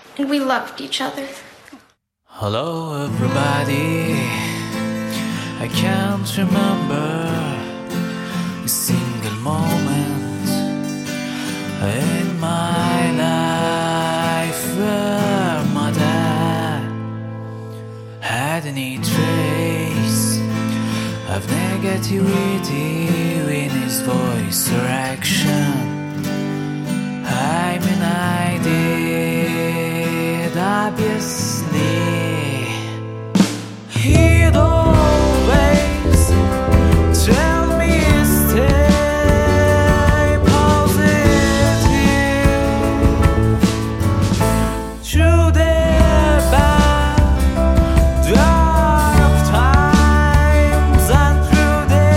and we loved each other. Hello everybody, I can't remember a single moment in my life where my dad had any trace of negativity in his voice or action. I mean I did, obviously. He'd always tell me stay positive through the bad, dark times and through the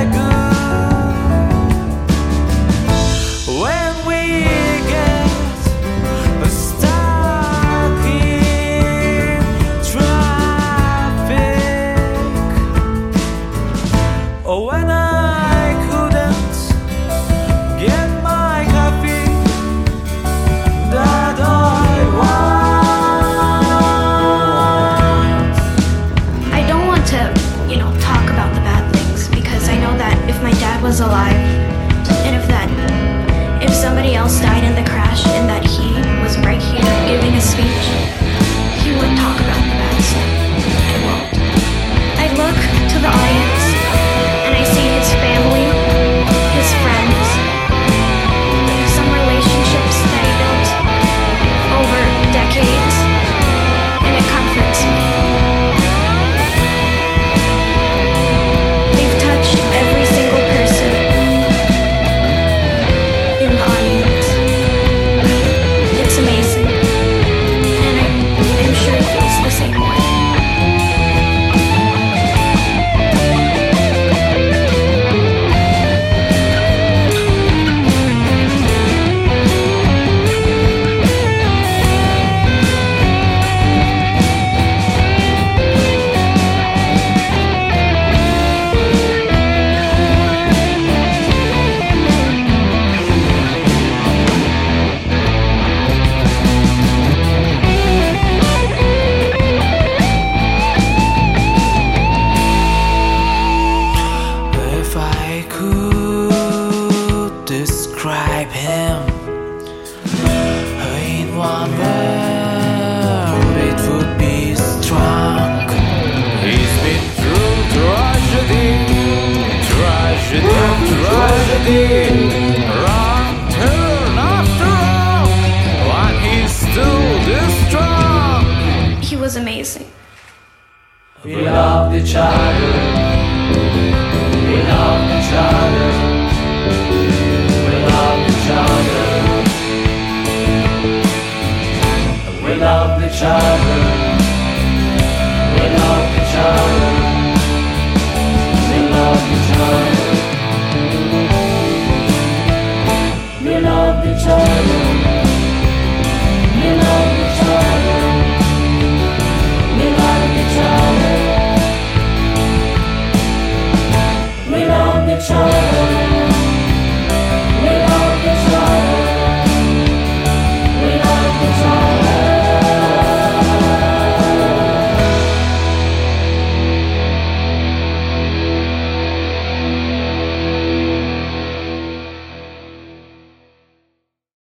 good. When we get stuck in or when I couldn't get my coffee that I want. I don't want to, talk about the bad things, because I know that if my dad was alive, and if somebody else died in the crash and that he was right here giving a speech, he would talk about the bad stuff. I won't. I look to the audience and I see his family, his friends, some relationships that he built over decades, and it comforts me. They've touched every single person in the audience. It's amazing, and I'm sure he feels the same way. If I could describe him in one word, it would be strong. He's been through tragedy, wrong turn after all, and he's still this strong. He was amazing. We loved each other. We loved each other. We loved each other. We loved each other. We loved each other. We loved each other.